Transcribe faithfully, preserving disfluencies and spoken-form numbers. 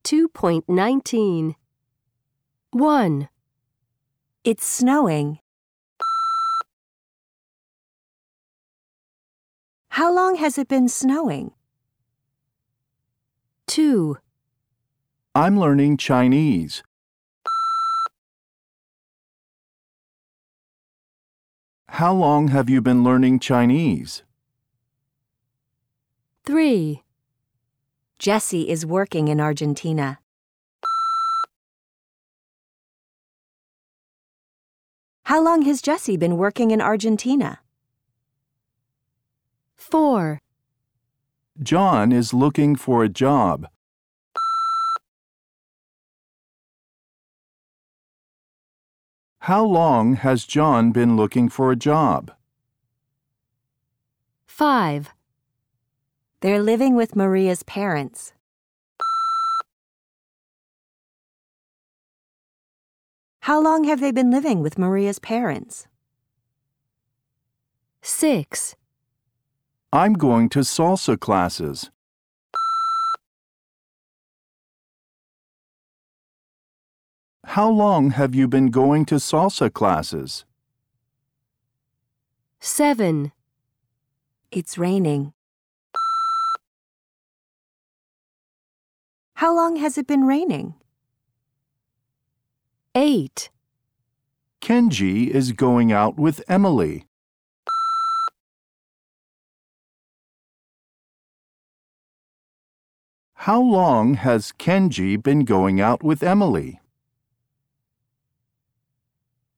two point nineteen. one. It's snowing. How long has it been snowing? two. I'm learning Chinese. How long have you been learning Chinese? three. Jesse is working in Argentina. How long has Jesse been working in Argentina? four. John is looking for a job. How long has John been looking for a job? five. They're living with Maria's parents. How long have they been living with Maria's parents? six. I'm going to salsa classes. How long have you been going to salsa classes? seven. It's raining. How long has it been raining? eight. Kenji is going out with Emily. How long has Kenji been going out with Emily?